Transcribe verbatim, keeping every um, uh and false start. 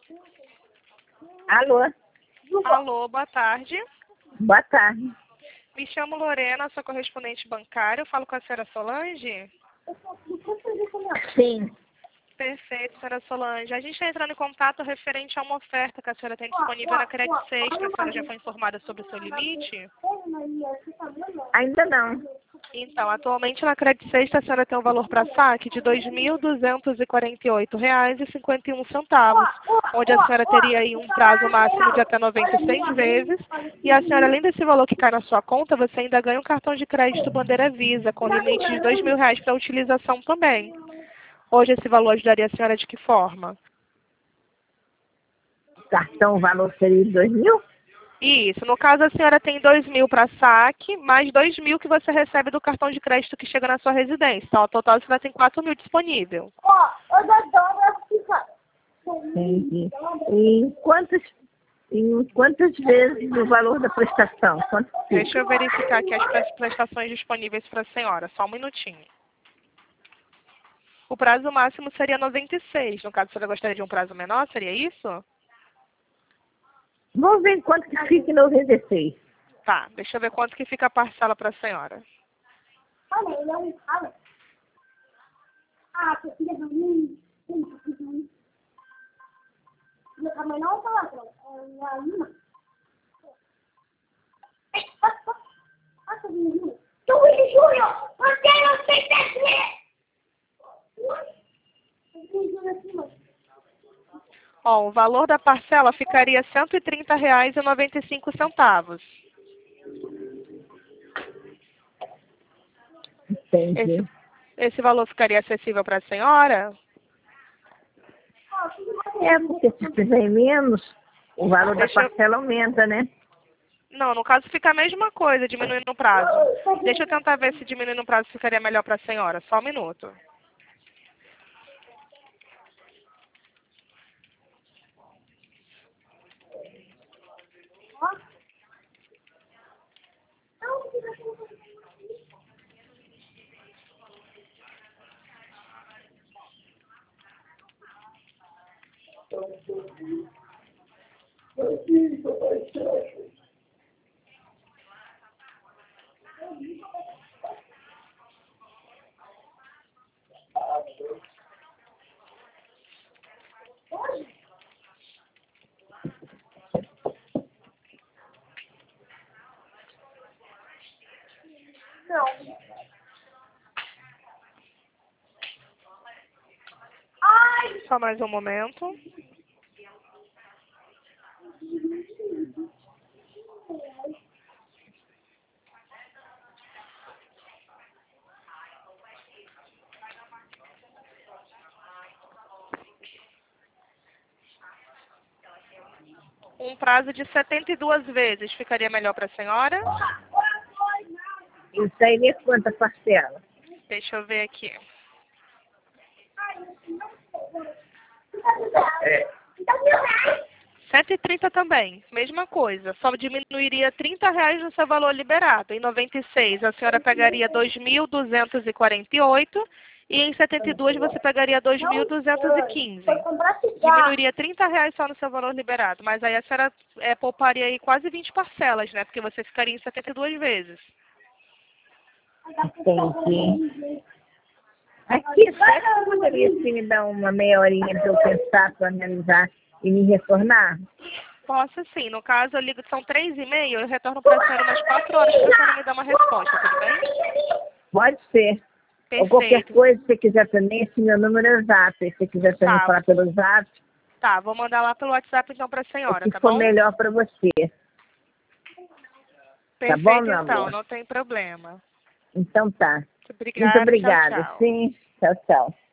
Alô? Alô, boa tarde. Boa tarde. Me chamo Lorena, sou correspondente bancária. Eu falo com a senhora Solange? Sim. Perfeito, senhora Solange. A gente está entrando em contato referente a uma oferta que a senhora tem disponível na Credit Sexta. A senhora já foi informada sobre o seu limite? Ainda não. Então, atualmente na Credit Sexta a senhora tem um valor para saque de dois mil duzentos e quarenta e oito reais e cinquenta e um centavos, onde a senhora teria aí um prazo máximo de até noventa e seis vezes. E a senhora, além desse valor que cai na sua conta, você ainda ganha um cartão de crédito Bandeira Visa, com limite de dois mil reais para utilização também. Hoje esse valor ajudaria a senhora de que forma? Cartão, o valor seria de dois mil? Isso. No caso, a senhora tem dois mil para saque, mais dois mil que você recebe do cartão de crédito que chega na sua residência. Então, ao total, a senhora tem quatro mil disponível. Entendi. E em quantas, em quantas vezes o valor da prestação? Quanto fica? Deixa eu verificar aqui as pre- prestações disponíveis para a senhora. Só um minutinho. O prazo máximo seria noventa e seis. No caso, a senhora gostaria de um prazo menor? Seria isso? Vamos ver quanto que fica em noventa e seis. Tá. Deixa eu ver quanto que fica a parcela para a senhora. Ó, o valor da parcela ficaria cento e trinta reais e noventa e cinco centavos. Entendi. Esse, esse valor ficaria acessível para a senhora? É, porque se fizer menos, o valor da Deixa eu- parcela aumenta, né? Não, no caso fica a mesma coisa, diminuindo o prazo. Deixa eu tentar ver se diminuindo o prazo ficaria melhor para a senhora. Só um minuto. Só mais um momento. Um prazo de setenta e duas vezes ficaria melhor para a senhora? Isso aí é quanta parcela? Deixa eu ver aqui. cento e trinta também, mesma coisa. Só diminuiria trinta reais no seu valor liberado. Em noventa e seis a senhora pegaria dois mil duzentos e quarenta e oito e em setenta e dois você pegaria dois mil duzentos e quinze. Diminuiria trinta reais só no seu valor liberado. Mas aí a senhora é, pouparia aí quase vinte parcelas, né? Porque você ficaria em setenta e duas vezes. Entendi. Aqui, será que você poderia assim, me dar uma meia horinha para eu pensar, para analisar e me retornar? Posso sim. No caso, eu ligo, são três e meia, eu retorno para a senhora umas quatro horas para a senhora me dar uma resposta, tudo bem? Pode ser. Ou qualquer Perfeito. coisa, se você quiser também, esse meu número é zap. Se você quiser também Tá. falar pelo zap, Tá, vou mandar lá pelo WhatsApp então para a o senhora, que tá for bom? melhor para você. Tá bom, Perfeito meu então, amor? não tem problema. Então tá. Muito Obrigada, tchau, obrigada. tchau. Sim. Tchau, tchau.